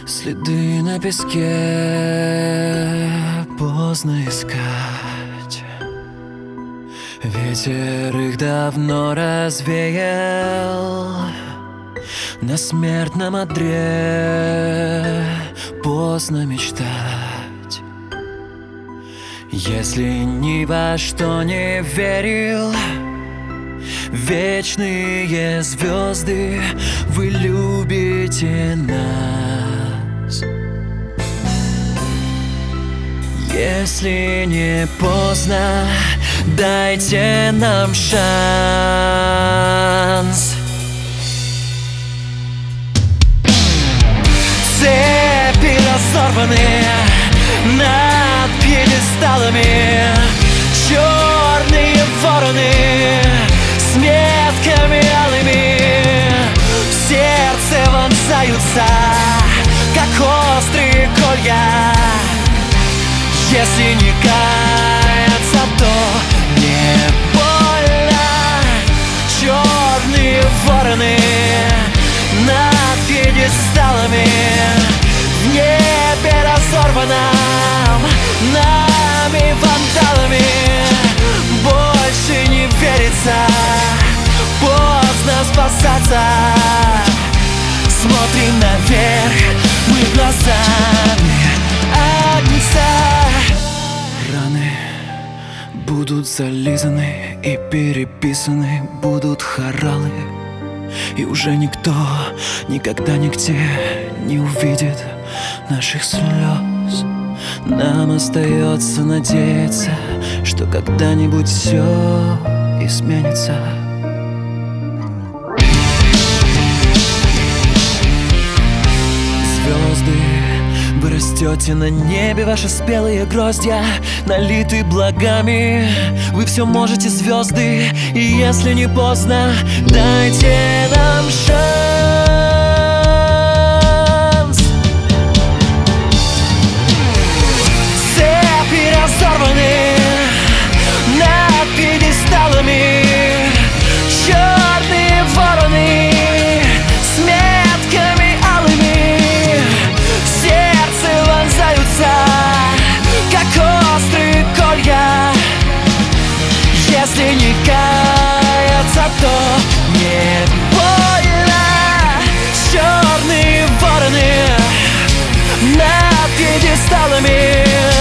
Следы на песке поздно искать. Ветер их давно развеял. На смертном одре поздно мечтать. Если ни во что не верил, вечные звезды, вы любите нас. Если не поздно, дайте нам шанс. Цепи разорваны над пьедесталами, черные вороны с метками алыми в сердце вонзаются, как острые колья. Если не каяться, то не больно. Черные вороны над пьедесталами, в небе разорванном нами вандалами. Больше не верится, поздно спасаться. Смотрим наверх, мы глазами Агнца. Раны будут зализаны и переписаны, будут хоралы, и уже никто никогда нигде не увидит наших слез. Нам остается надеяться, что когда-нибудь все изменится. Звезды, вы растете на небе, ваши спелые гроздья налиты благами. Вы все можете, звезды, и если не поздно, дайте нам шанс. Цепи разорваны над пьедесталами, черные вороны с метками алыми в сердце вонзаются, как острые колья. Если не каяться, то не больно. Черные вороны над пьедесталами,